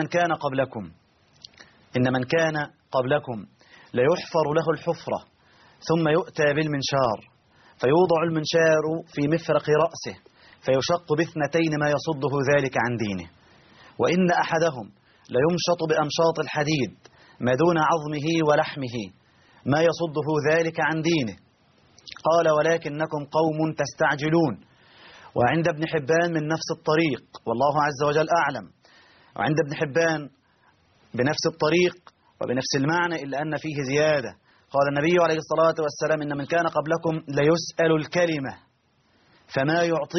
من كان قبلكم ليحفر له الحفرة ثم يؤتى بالمنشار فيوضع المنشار في مفرق رأسه فيشق باثنتين ما يصده ذلك عن دينه، وإن أحدهم ليمشط بأمشاط الحديد ما دون عظمه ولحمه ما يصده ذلك عن دينه. قال ولكنكم قوم تستعجلون. وعند ابن حبان من نفس الطريق والله عز وجل أعلم، وعند ابن حبان بنفس الطريق وبنفس المعنى إلا أن فيه زيادة. قال النبي عليه الصلاة والسلام إن من كان قبلكم ليسأل الكلمة فما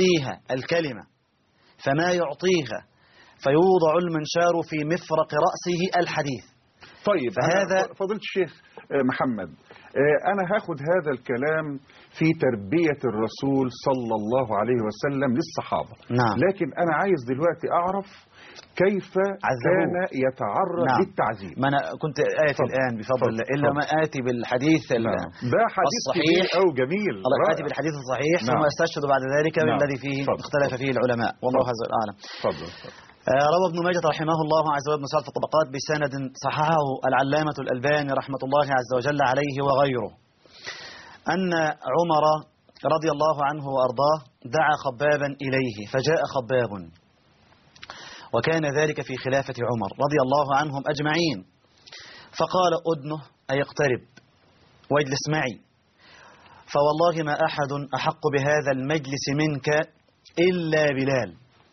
يعطيها فيوضع المنشار في مفرق رأسه الحديث. طيب فهذا فضيلة الشيخ محمد، أنا هاخد هذا الكلام في تربية الرسول صلى الله عليه وسلم للصحابة. نعم. لكن أنا عايز دلوقتي أعرف كيف كان يتعرض للتعذيب. ما أنا كنت آتي الآن بفضل الله إلا ما آتي بالحديث ده حديث الصحيح أو جميل. آتي بالحديث الصحيح ثم أستشهد بعد ذلك بالذي فيه اختلف فيه العلماء والله عز وجل أعلم. روى ابن ماجه رحمه الله عز وجل مسألة في الطبقات بسند صححه العلامة الألباني رحمة الله عز وجل عليه وغيره أن عمر رضي الله عنه وأرضاه دعا خبابا إليه فجاء خباب، وكان ذلك في خلافة عمر رضي الله عنهم أجمعين. فقال أدنه أي اقترب واجلس معي، فوالله ما أحد أحق بهذا المجلس منك إلا بلال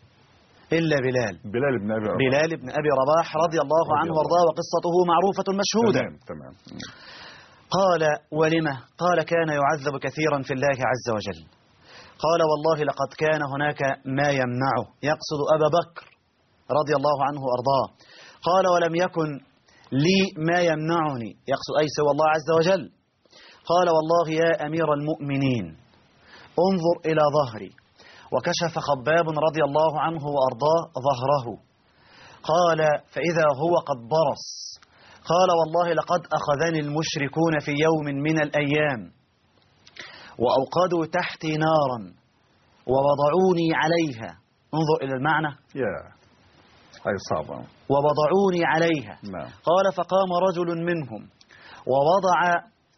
بن أبي رباح رضي الله عنه وارضاه، وقصته معروفة مشهودة. تمام. قال ولما؟ قال كان يعذب كثيرا في الله عز وجل. قال والله لقد كان هناك ما يمنعه، يقصد أبا بكر رضي الله عنه وارضاه. قال ولم يكن لي ما يمنعني، يقصد أي سوى الله عز وجل. قال والله يا أمير المؤمنين انظر إلى ظهري، وكشف خباب رضي الله عنه وأرضاه ظهره. قال فإذا هو قد برص. قال والله لقد أخذني المشركون في يوم من الأيام وأوقدوا تحتي نارا ووضعوني عليها. انظر إلى المعنى. أي صعبة. ووضعوني عليها. نعم. قال فقام رجل منهم ووضع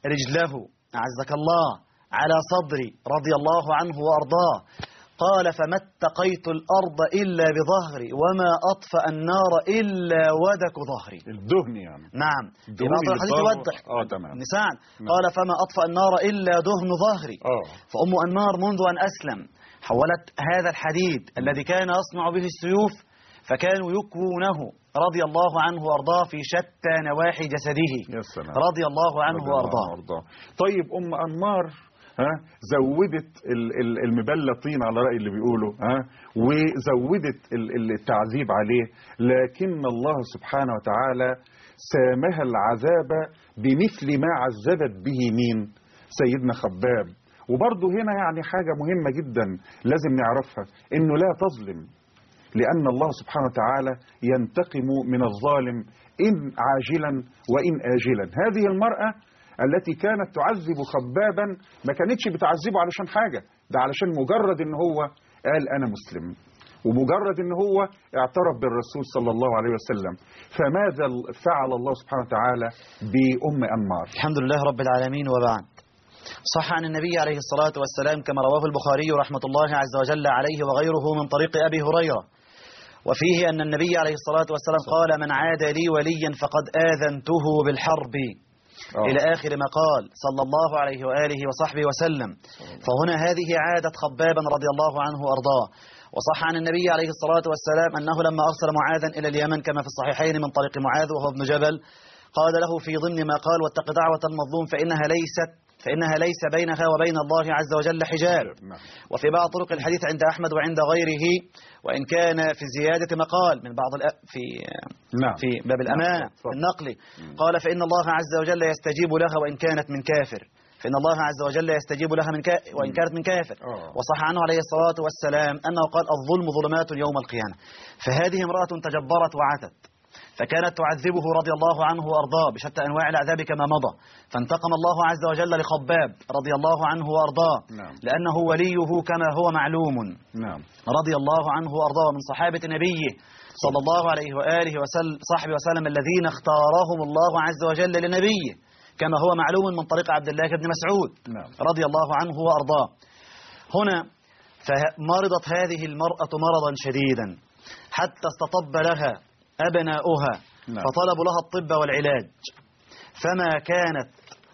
رجله أعزك الله على صدري رضي الله عنه وأرضاه، قال فما اتقيت الأرض إلا بظهري وما أطفأ النار إلا ودك ظهري. الدهن يعني. نعم. في بعض الحديث يوضح. تمام. نساء قال فما أطفأ النار إلا دهن ظهري. فأم أنمار منذ أن أسلم حولت هذا الحديد الذي كان يصنع به السيوف فكانوا يكوونه رضي الله عنه وأرضاه في شتى نواحي جسده. رضي الله عنه وأرضاه. طيب أم أنمار زودت المبلة طين على رأي اللي بيقولوا، وزودت التعذيب عليه، لكن الله سبحانه وتعالى سامها العذاب بمثل ما عذبت به مين؟ سيدنا خباب. وبرضه هنا يعني حاجة مهمة جدا لازم نعرفها، إنه لا تظلم، لأن الله سبحانه وتعالى ينتقم من الظالم إن عاجلا وإن آجلا. هذه المرأة التي كانت تعذب خبابا ما كانتش بتعذبه علشان حاجة، ده علشان مجرد إن هو قال أنا مسلم، ومجرد إن هو اعترف بالرسول صلى الله عليه وسلم. فماذا فعل الله سبحانه وتعالى بأم أنمار؟ الحمد لله رب العالمين. وبعد، صح عن النبي عليه الصلاة والسلام كما رواه البخاري رحمة الله عز وجل عليه وغيره من طريق أبي هريرة، وفيه أن النبي عليه الصلاة والسلام قال من عاد لي وليا فقد آذنته بالحرب إلى آخر ما قال صلى الله عليه وآله وصحبه وسلم. فهنا هذه عادة خبابا رضي الله عنه وأرضاه. وصح عن النبي عليه الصلاة والسلام أنه لما أرسل معاذا إلى اليمن كما في الصحيحين من طريق معاذ وهو ابن جبل قال له في ضمن ما قال واتق دعوة المظلوم فإنها ليس بينها وبين الله عز وجل حجاب. وفي بعض طرق الحديث عند أحمد وعند غيره وإن كان في زيادة مقال من بعض في باب الأمانة النقل قال فإن الله عز وجل يستجيب لها وإن كانت من كافر، فإن الله عز وجل يستجيب لها وإن كانت من كافر. وصح عنه عليه الصلاة والسلام أنه قال الظلم ظلمات يوم القيامة. فهذه امرأة تجبرت وعتت فكانت تعذبه رضي الله عنه وأرضاه بشتى أنواع العذاب كما مضى، فانتقم الله عز وجل لخباب رضي الله عنه وأرضاه لأنه وليه كما هو معلوم رضي الله عنه وأرضاه من صحابة نبيه صلى الله عليه وآله صحبه وسلم الذين اختارهم الله عز وجل لنبيه كما هو معلوم من طريق عبد الله بن مسعود رضي الله عنه وأرضاه. هنا فمرضت هذه المرأة مرضا شديدا حتى استطب لها أبناؤها فطلبوا لها الطب والعلاج، فما كانت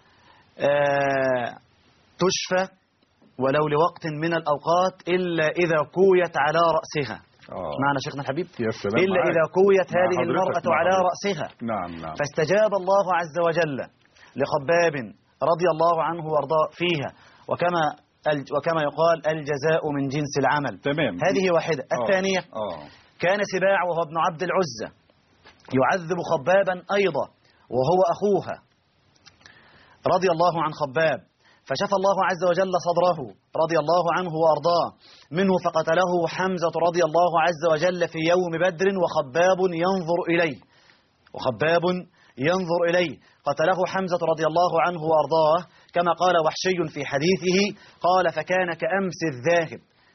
تشفى ولو لوقت من الأوقات إلا إذا كويت على رأسها. معنى شيخنا الحبيب إلا إذا كويت هذه المرأة على رأسها. فاستجاب الله عز وجل لخباب رضي الله عنه وارضاه فيها، وكما يقال الجزاء من جنس العمل. هذه واحدة. الثانية كان سباع وهو ابن عبد العزة يعذب خبابا أيضا وهو أخوها رضي الله عن خباب، فشفى الله عز وجل صدره رضي الله عنه وأرضاه منه فقتله حمزة رضي الله عز وجل في يوم بدر وخباب ينظر إليه قتله حمزة رضي الله عنه وأرضاه كما قال وحشي في حديثه قال فكان كأمس الذاهب.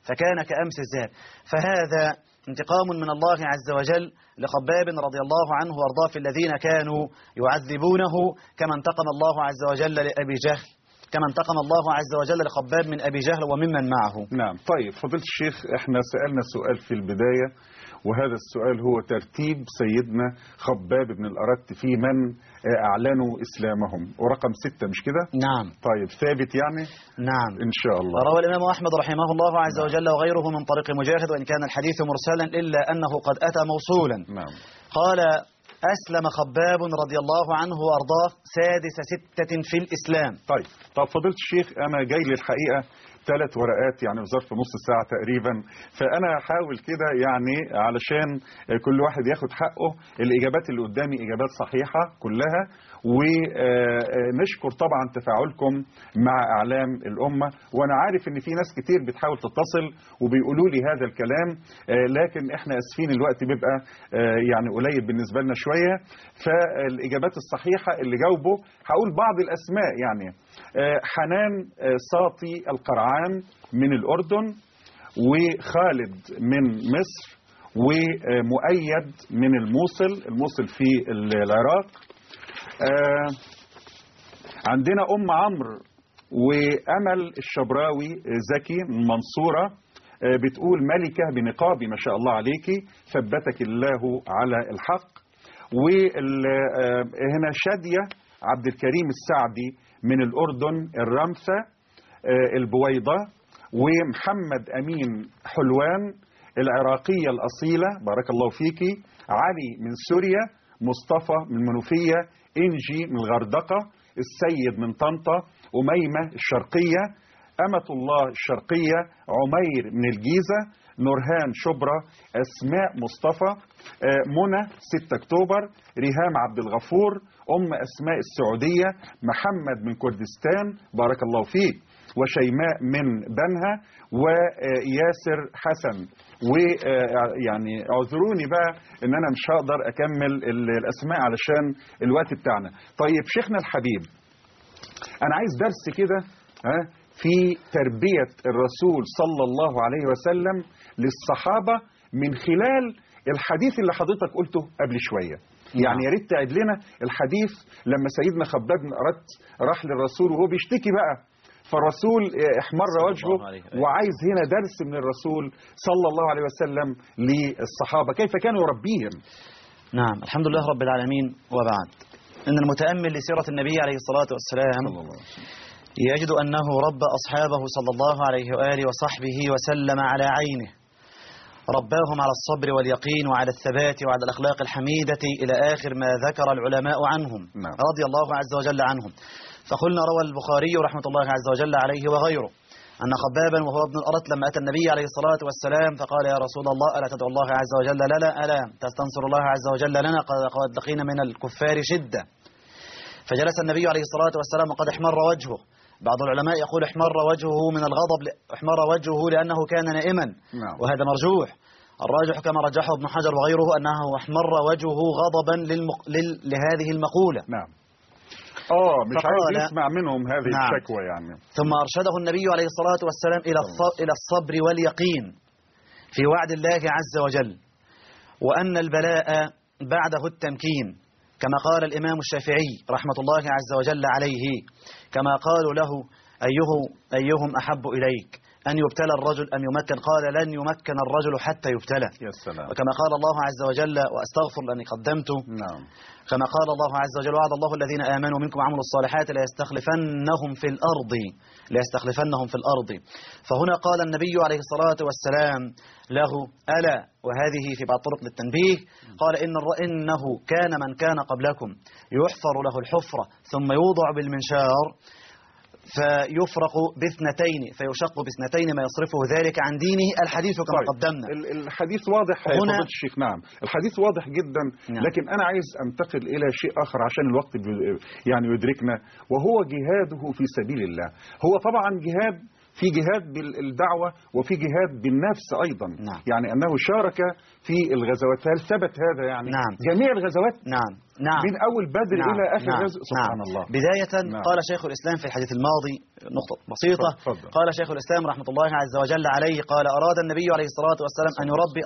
فهذا انتقام من الله عز وجل لخباب رضي الله عنه وارضاه في الذين كانوا يعذبونه كما انتقم الله عز وجل لأبي جهل، كما انتقم الله عز وجل لخباب من أبي جهل وممن معه. طيب فضيلة الشيخ، احنا سألنا سؤال في البداية وهذا السؤال هو ترتيب سيدنا خباب بن الأرت في من أعلنوا إسلامهم، ورقم 6 مش كده؟ طيب ثابت يعني؟ إن شاء الله. روى الإمام أحمد رحمه الله عز وجل وغيره من طريق مجاهد وإن كان الحديث مرسلا إلا أنه قد أتى موصولا. قال أسلم خباب رضي الله عنه وأرضاه 6 في الإسلام. طب فضيلة الشيخ، أنا جاي للحقيقة 3 ورقات يعني في ظرف نص ساعة تقريبا، فأنا هحاول كده يعني علشان كل واحد ياخد حقه. الإجابات اللي قدامي إجابات صحيحة كلها، ونشكر طبعا تفاعلكم مع إعلام الأمة. وأنا عارف إن في ناس كتير بتحاول تتصل وبيقولوا لي هذا الكلام، لكن إحنا أسفين الوقت بيبقى يعني قليل بالنسبة لنا شوية. فالإجابات الصحيحة اللي جاوبوا هقول بعض الأسماء يعني حنان ساطي القرعان من الأردن، وخالد من مصر، ومؤيد من الموصل في العراق. عندنا أم عمرو وأمل الشبراوي زكي من المنصورة، بتقول ملكة بنقابي ما شاء الله عليكي، ثبتك الله على الحق. وهنا شادية عبد الكريم السعدي من الأردن الرمثة البويضة، ومحمد أمين حلوان العراقية الأصيلة بارك الله فيكي، علي من سوريا، مصطفى من المنوفية، إنجي من الغردقة، السيد من طنطا، أميمة الشرقية، أمة الله الشرقية، عمير من الجيزة، نورهان شبرا، أسماء مصطفى، منى 6 أكتوبر، ريهام عبد الغفور، أم أسماء السعودية، محمد من كردستان بارك الله فيك، وشيماء من بنها، وياسر حسن. ويعني اعذروني بقى ان انا مش هقدر اكمل الاسماء علشان الوقت بتاعنا. طيب شيخنا الحبيب، انا عايز درس كده في تربية الرسول صلى الله عليه وسلم للصحابة من خلال الحديث اللي حضرتك قلته قبل شوية. يعني يا ريت تعيد لنا الحديث لما سيدنا خباب بن أرت راح للرسول وهو بيشتكي بقى، فالرسول احمر وجهه، وعايز هنا درس من الرسول صلى الله عليه وسلم للصحابة كيف كانوا يربيهم. نعم، الحمد لله رب العالمين، وبعد إن المتأمل لسيرة النبي عليه الصلاة والسلام يجد أنه ربى أصحابه صلى الله عليه وآله وصحبه وسلم على عينه، رباهم على الصبر واليقين وعلى الثبات وعلى الأخلاق الحميدة إلى آخر ما ذكر العلماء عنهم رضي الله عز وجل عنهم. فقلنا روى البخاري رحمة الله عز وجل عليه وغيره أن خبابا وهو ابن الأرت لما أتى النبي عليه الصلاة والسلام فقال يا رسول الله ألا تدعو الله عز وجل لنا، ألا تستنصر الله عز وجل لنا، قد لقينا من الكفار شدة. فجلس النبي عليه الصلاة والسلام وقد احمر وجهه. بعض العلماء يقول احمر وجهه من الغضب، احمر وجهه لأنه كان نائما، وهذا مرجوح. الراجح كما رجحه ابن حجر وغيره أنه احمر وجهه غضبا لهذه المقولة. نعم. مش عايز يسمع منهم هذه الشكوى يعني. ثم أرشده النبي عليه الصلاة والسلام إلى الصبر واليقين في وعد الله عز وجل، وأن البلاء بعده التمكين، كما قال الإمام الشافعي رحمة الله عز وجل عليه، كما قالوا له أيهم أحب إليك أن يبتلى الرجل أن يمكن، قال لن يمكن الرجل حتى يبتلى. يا سلام. وكما قال الله عز وجل وأستغفر لأني قدمته. نعم. كما قال الله عز وجل وعد الله الذين آمنوا منكم وعملوا الصالحات ليستخلفنهم في الأرض. فهنا قال النبي عليه الصلاة والسلام له ألا، وهذه في بعض طرق للتنبيه، قال إنه كان من كان قبلكم يحفر له الحفرة ثم يوضع بالمنشار فيفرق باثنتين فيشق باثنتين ما يصرفه ذلك عن دينه. الحديث كما قدمنا. الحديث واضح يا فضيلة الشيخ. نعم الحديث واضح جدا. نعم. لكن أنا عايز أنتقل إلى شيء آخر عشان الوقت يعني يدركنا، وهو جهاده في سبيل الله. هو طبعا في جهاد بالدعوة وفي جهاد بالنفس أيضا. نعم. يعني أنه شارك في الغزوات. هل ثبت هذا يعني؟ نعم. جميع الغزوات؟ نعم. من أول بدر إلى آخر غزوة. سبحان الله. بداية قال شيخ الإسلام في الحديث الماضي نقطة بسيطة. قال شيخ الإسلام رحمة الله عز وجل عليه، قال أراد النبي عليه الصلاة والسلام أن يربي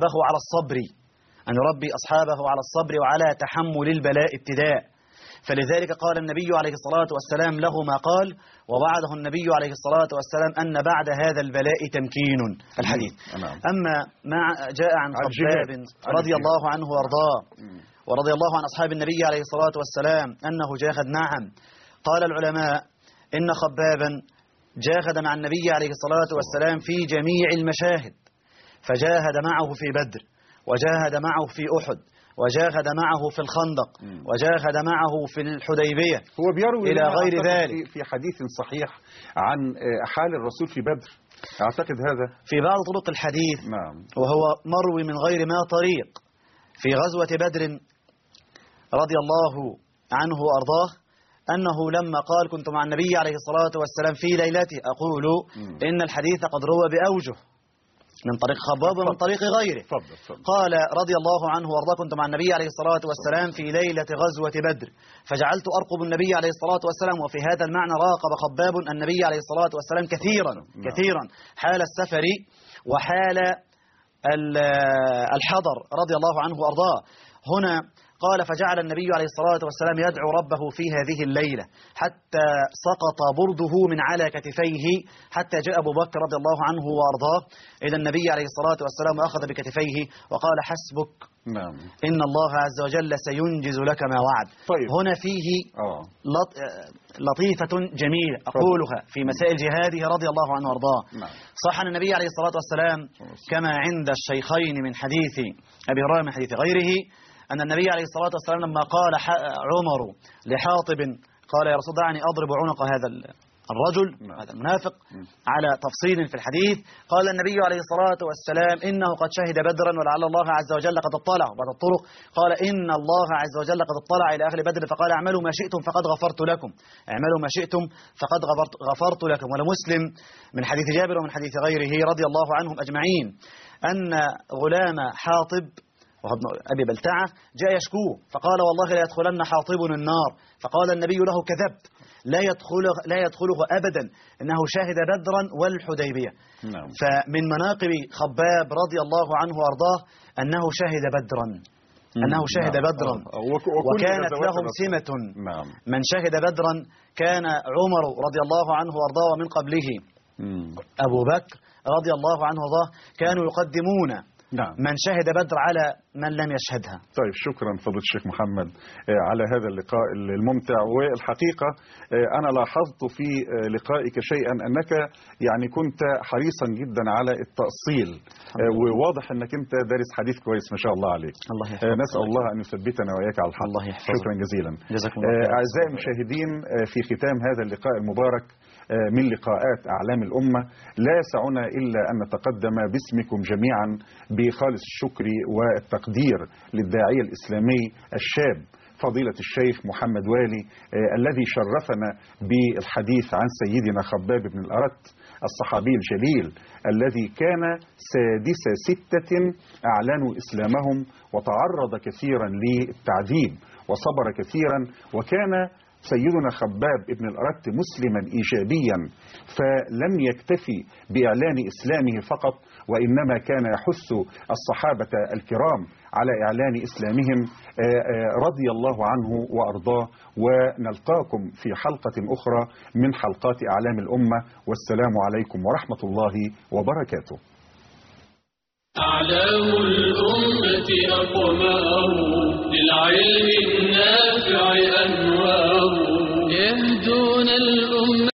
أصحابه على الصبر وعلى تحمل البلاء ابتداء. فلذلك قال النبي عليه الصلاة والسلام له ما قال، ووعده النبي عليه الصلاة والسلام أن بعد هذا البلاء تمكين. الحديث. أما ما جاء عن خباب رضي الله عنه وارضاه ورضي الله عن أصحاب النبي عليه الصلاة والسلام أنه جاهد. نعم، قال العلماء إن خبابا جاهد مع النبي عليه الصلاة والسلام في جميع المشاهد، فجاهد معه في بدر، وجاهد معه في أحد، وجاهد معه في الخندق، وجاهد معه في الحديبية، هو بيروي إلى غير ذلك في حديث صحيح عن حال الرسول في بدر، أعتقد هذا في بعض طرق الحديث. نعم. وهو مروي من غير ما طريق في غزوة بدر رضي الله عنه وأرضاه أنه لما قال كنت مع النبي عليه الصلاة والسلام في ليلته أقول إن الحديث قد روى بأوجه من طريق خباب ومن طريق غيره. قال رضي الله عنه وارضاه كنت مع النبي عليه الصلاة والسلام في ليلة غزوة بدر فجعلت أرقب النبي عليه الصلاة والسلام. وفي هذا المعنى راقب خباب النبي عليه الصلاة والسلام كثيرا حال السفر وحال الحضر رضي الله عنه وارضاه. هنا قال فجعل النبي عليه الصلاة والسلام يدعو ربه في هذه الليلة حتى سقط برده من على كتفيه، حتى جاء أبو بكر رضي الله عنه وأرضاه إلى النبي عليه الصلاة والسلام وأخذ بكتفيه وقال حسبك، نعم، إن الله عز وجل سينجز لك ما وعد. طيب. هنا فيه لطيفة جميلة أقولها في مسائل جهاده رضي الله عنه وأرضاه. نعم. صح عن النبي عليه الصلاة والسلام كما عند الشيخين من حديث أبي هريرة من حديث غيره أن النبي عليه الصلاة والسلام لما قال عمر لحاطب قال يا رسول الله دعني أضرب عنق هذا الرجل هذا المنافق على تفصيل في الحديث، قال النبي عليه الصلاة والسلام إنه قد شهد بدرا ولعل الله عز وجل قد اطلع. بعد الطرق قال إن الله عز وجل قد اطلع إلى أهل بدر فقال اعملوا ما شئتم فقد غفرت لكم، اعملوا ما شئتم فقد غفرت لكم. ولمسلم من حديث جابر ومن حديث غيره رضي الله عنهم أجمعين أن غلام حاطب وابن أبي بلتعة جاء يشكوه فقال والله لا يدخلن حاطب النار، فقال النبي له كذبت، لا يدخله أبدا إنه شاهد بدرا والحديبية. نعم. فمن مناقب خباب رضي الله عنه وأرضاه أنه شاهد بدرا، أنه شاهد بدرا وكانت لهم سمة. نعم. من شهد بدرا كان عمر رضي الله عنه وأرضاه ومن قبله أبو بكر رضي الله عنه وأرضاه كانوا يقدمون نعم. من شهد بدر على من لم يشهدها. طيب شكرا فضيلة الشيخ محمد على هذا اللقاء الممتع. والحقيقة أنا لاحظت في لقائك شيئا أنك يعني كنت حريصا جدا على التأصيل، وواضح أنك أنت دارس حديث كويس ما شاء الله عليك. الله يحفظك. نسأل الله أن يثبتنا وإياك على الحق. الله يحفظك. شكرا جزيلا. جزاكم الله خير. أعزائي المشاهدين، في ختام هذا اللقاء المبارك من لقاءات أعلام الأمة لا يسعنا إلا أن نتقدم باسمكم جميعا بخالص الشكر والتقدير للداعية الإسلامي الشاب فضيلة الشيخ محمد والي الذي شرفنا بالحديث عن سيدنا خباب بن الأرت الصحابي الجليل الذي كان سادس 6 أعلنوا إسلامهم وتعرض كثيرا للتعذيب وصبر كثيرا، وكان سيدنا خباب ابن الأرت مسلما إيجابيا، فلم يكتفي بإعلان إسلامه فقط، وإنما كان يحث الصحابة الكرام على إعلان إسلامهم رضي الله عنه وأرضاه. ونلقاكم في حلقة أخرى من حلقات أعلام الأمة، والسلام عليكم ورحمة الله وبركاته. أعلام الأمة أقماه للعلم